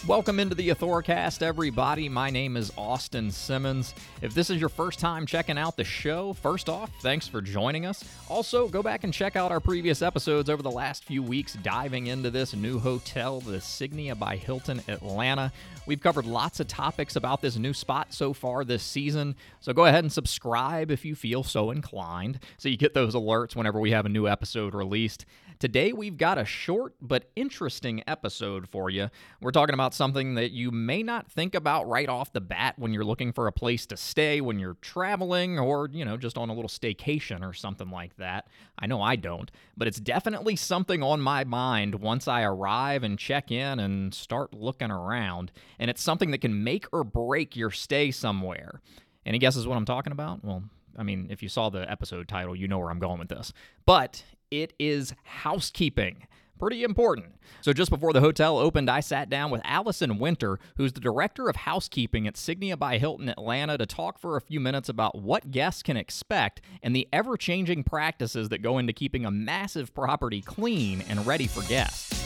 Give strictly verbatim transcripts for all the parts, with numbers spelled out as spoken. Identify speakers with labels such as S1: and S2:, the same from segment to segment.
S1: Welcome into the Authorcast, everybody. My name is Austin Simmons. If this is your first time checking out the show, first off, thanks for joining us. Also, go back and check out our previous episodes over the last few weeks, diving into this new hotel, the Signia by Hilton Atlanta. We've covered lots of topics about this new spot so far this season, so go ahead and subscribe if you feel so inclined, so you get those alerts whenever we have a new episode released. Today, we've got a short but interesting episode for you. We're talking about something that you may not think about right off the bat when you're looking for a place to stay when you're traveling or, you know, just on a little staycation or something like that. I know I don't, but it's definitely something on my mind once I arrive and check in and start looking around. And it's something that can make or break your stay somewhere. Any guesses what I'm talking about? Well, I mean, if you saw the episode title, you know where I'm going with this. But it is housekeeping. Pretty important. So just before the hotel opened, I sat down with Allison Winter, who's the director of housekeeping at Signia by Hilton Atlanta, to talk for a few minutes about what guests can expect and the ever-changing practices that go into keeping a massive property clean and ready for guests.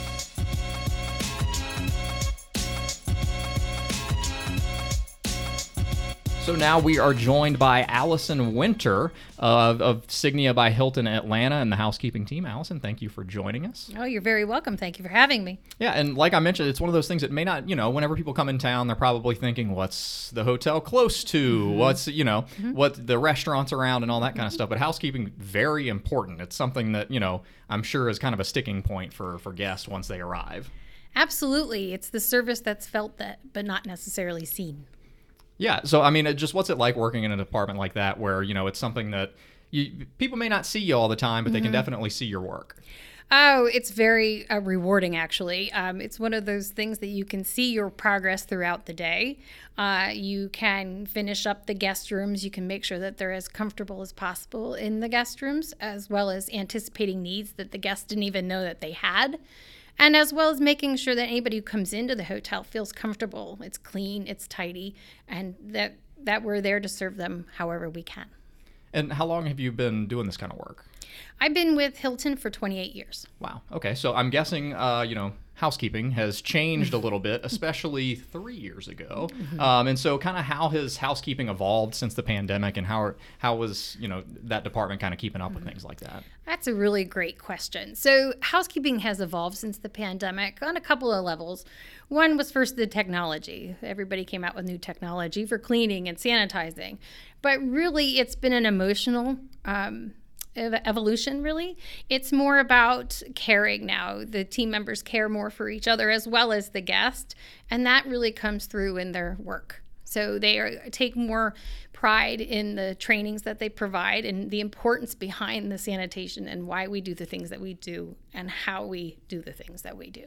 S1: So now we are joined by Allison Winter of, of Signia by Hilton Atlanta and the housekeeping team. Allison, thank you for joining us.
S2: Oh, you're very welcome. Thank you for having me.
S1: Yeah, and like I mentioned, it's one of those things that may not, you know, whenever people come in town, they're probably thinking, what's the hotel close to? Mm-hmm. What's, you know, mm-hmm. what the restaurants around and all that kind of stuff. But housekeeping, very important. It's something that, you know, I'm sure is kind of a sticking point for, for guests once they arrive.
S2: Absolutely. It's the service that's felt that, but not necessarily seen.
S1: Yeah, so I mean, it just what's it like working in an apartment like that where, you know, it's something that you, people may not see you all the time, but mm-hmm. they can definitely see your work.
S2: Oh, it's very uh, rewarding, actually. Um, it's one of those things that you can see your progress throughout the day. Uh, you can finish up the guest rooms. You can make sure that they're as comfortable as possible in the guest rooms, as well as anticipating needs that the guests didn't even know that they had. And as well as making sure that anybody who comes into the hotel feels comfortable, it's clean, it's tidy, and that, that we're there to serve them however we can.
S1: And how long have you been doing this kind of work?
S2: I've been with Hilton for twenty-eight years.
S1: Wow. Okay. So I'm guessing, uh, you know, housekeeping has changed a little bit, especially three years ago. Mm-hmm. Um, and so kind of how has housekeeping evolved since the pandemic, and how how was, you know, that department kind of keeping up mm-hmm. with things like that?
S2: That's a really great question. So housekeeping has evolved since the pandemic on a couple of levels. One was first the technology. Everybody came out with new technology for cleaning and sanitizing. But really, it's been an emotional um evolution, really. It's more about caring now. The team members care more for each other as well as the guest, and that really comes through in their work. So they are, take more pride in the trainings that they provide and the importance behind the sanitation and why we do the things that we do and how we do the things that we do.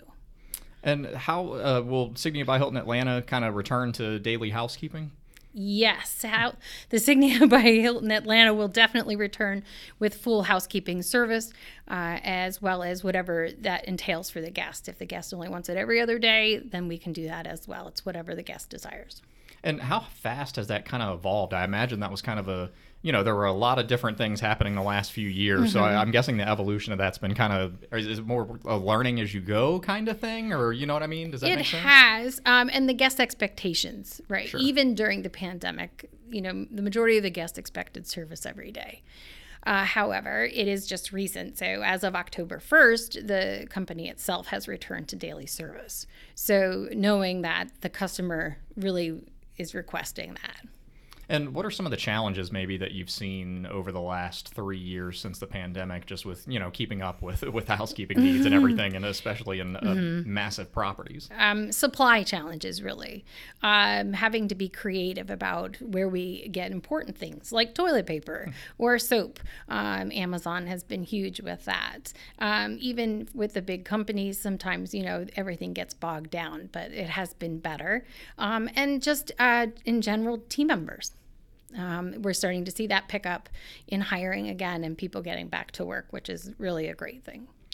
S1: And how uh, will Signia by Hilton Atlanta kind of return to daily housekeeping?
S2: Yes, how, the Signia by Hilton Atlanta will definitely return with full housekeeping service, uh, as well as whatever that entails for the guest. If the guest only wants it every other day, then we can do that as well. It's whatever the guest desires.
S1: And how fast has that kind of evolved? I imagine that was kind of a, you know, there were a lot of different things happening the last few years. Mm-hmm. So I, I'm guessing the evolution of that's been kind of, is it more a learning as you go kind of thing? Or you know what I mean? Does that
S2: it
S1: make sense?
S2: It has. Um, and the guest expectations, right?
S1: Sure.
S2: Even during the pandemic, you know, the majority of the guests expected service every day. Uh, however, it is just recent. So as of October first, the company itself has returned to daily service. So knowing that the customer really is requesting that.
S1: And what are some of the challenges maybe that you've seen over the last three years since the pandemic, just with, you know, keeping up with with housekeeping needs and everything, and especially in uh, mm-hmm. massive properties?
S2: Um, supply challenges, really. Um, having to be creative about where we get important things like toilet paper or soap. Um, Amazon has been huge with that. Um, even with the big companies, sometimes, you know, everything gets bogged down, but it has been better. Um, and just uh, in general, team members. Um, we're starting to see that pick up in hiring again and people getting back to work, which is really a great thing.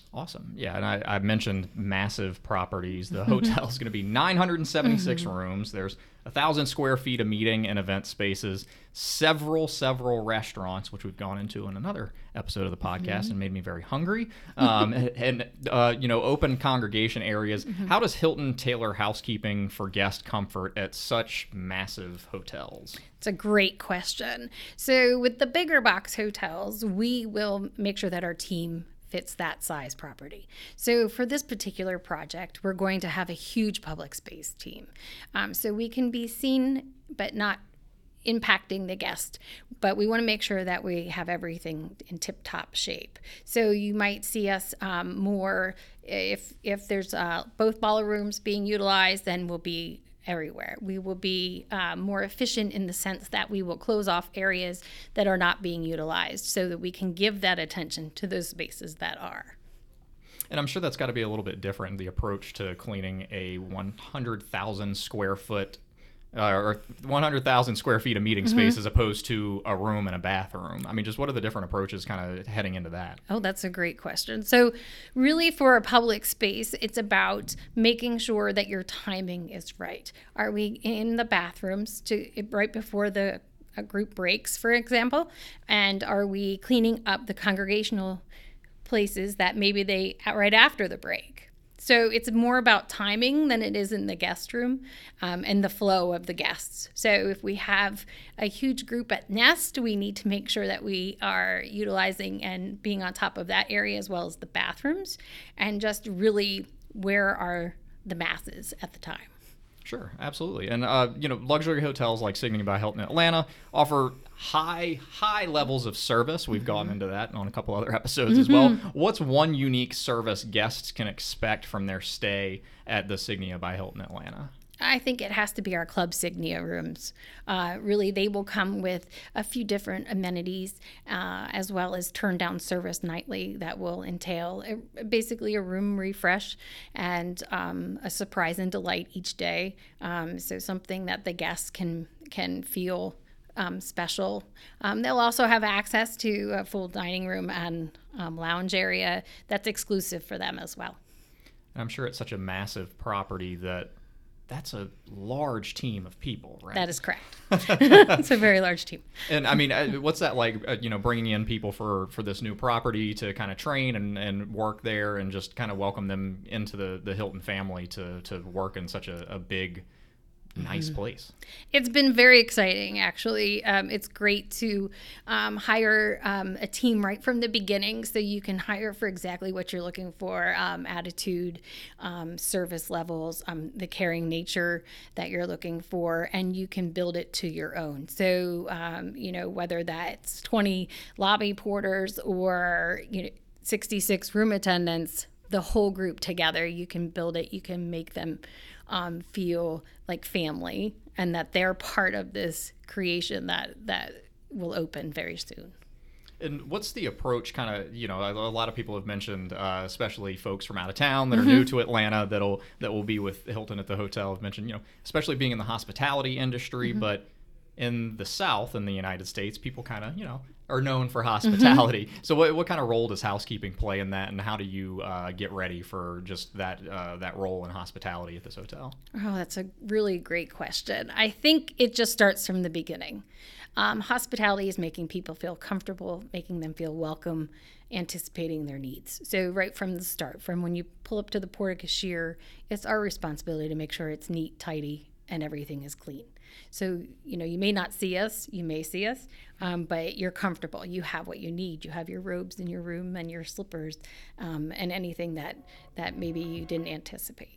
S1: Awesome. Yeah, and I, I mentioned massive properties. The hotel is going to be nine hundred seventy-six mm-hmm. rooms. There's one thousand square feet of meeting and event spaces, several, several restaurants, which we've gone into in another episode of the podcast mm-hmm. and made me very hungry, um, and, and uh, you know, open congregation areas. Mm-hmm. How does Hilton tailor housekeeping for guest comfort at such massive hotels?
S2: It's a great question. So with the bigger box hotels, we will make sure that our team fits that size property. So for this particular project, we're going to have a huge public space team. Um, so we can be seen, but not impacting the guest. But we want to make sure that we have everything in tip-top shape. So you might see us um, more, if, if there's uh, both ballrooms being utilized, then we'll be everywhere. We will be uh, more efficient in the sense that we will close off areas that are not being utilized so that we can give that attention to those spaces that are.
S1: And I'm sure that's got to be a little bit different, the approach to cleaning a one hundred thousand square foot uh, or one hundred thousand square feet of meeting space mm-hmm. as opposed to a room and a bathroom. I mean, just what are the different approaches kind of heading into that?
S2: Oh, that's a great question. So really for a public space, it's about making sure that your timing is right. Are we in the bathrooms to right before the a group breaks, for example? And are we cleaning up the congregational places that maybe they right after the break? So it's more about timing than it is in the guest room um, and the flow of the guests. So if we have a huge group at Nest, we need to make sure that we are utilizing and being on top of that area as well as the bathrooms, and just really where are the masses at the time.
S1: Sure, absolutely. And, uh, you know, luxury hotels like Signia by Hilton Atlanta offer high, high levels of service. We've mm-hmm. gone into that on a couple other episodes mm-hmm. as well. What's one unique service guests can expect from their stay at the Signia by Hilton Atlanta?
S2: I think it has to be our Club Signia rooms. Uh, really, they will come with a few different amenities, uh, as well as turn-down service nightly that will entail a, basically a room refresh and um, a surprise and delight each day. Um, so something that the guests can can feel um, special. Um, they'll also have access to a full dining room and um, lounge area that's exclusive for them as well.
S1: And I'm sure it's such a massive property that that's a large team of people, right?
S2: That is correct. It's a very large team.
S1: And I mean, what's that like, uh, you know, bringing in people for, for this new property to kind of train and, and work there and just kind of welcome them into the, the Hilton family to, to work in such a, a big, nice mm-hmm. place?
S2: It's been very exciting, actually. Um, it's great to um, hire um, a team right from the beginning, so you can hire for exactly what you're looking for, um, attitude, um, service levels, um, the caring nature that you're looking for, and you can build it to your own. So, um, you know, whether that's twenty lobby porters or, you know, sixty-six room attendants, the whole group together, you can build it, you can make them Um, feel like family and that they're part of this creation that that will open very soon.
S1: And what's the approach kind of, you know, a, a lot of people have mentioned, uh, especially folks from out of town that are mm-hmm. new to Atlanta that'll that will be with Hilton at the hotel have mentioned, you know, especially being in the hospitality industry, mm-hmm. but in the South in the United States, people kind of, you know, are known for hospitality. Mm-hmm. So what what kind of role does housekeeping play in that, and how do you uh, get ready for just that uh, that role in hospitality at this hotel?
S2: Oh, that's a really great question. I think it just starts from the beginning. Um, hospitality is making people feel comfortable, making them feel welcome, anticipating their needs. So right from the start, from when you pull up to the porte-cochere, it's our responsibility to make sure it's neat, tidy, and everything is clean. So, you know, you may not see us, you may see us, um, but you're comfortable. You have what you need. You have your robes in your room and your slippers um, and anything that, that maybe you didn't anticipate.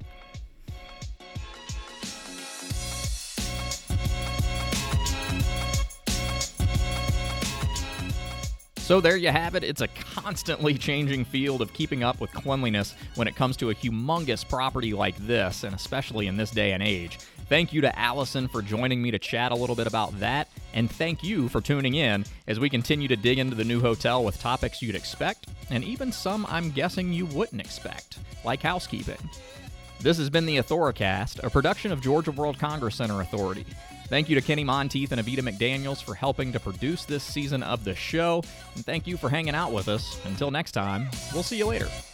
S1: So there you have it. It's a constantly changing field of keeping up with cleanliness when it comes to a humongous property like this, and especially in this day and age. Thank you to Allison for joining me to chat a little bit about that, and thank you for tuning in as we continue to dig into the new hotel with topics you'd expect, and even some I'm guessing you wouldn't expect, like housekeeping. This has been the AthoraCast, a production of Georgia World Congress Center Authority. Thank you to Kenny Monteith and Avita McDaniels for helping to produce this season of the show, and thank you for hanging out with us. Until next time, we'll see you later.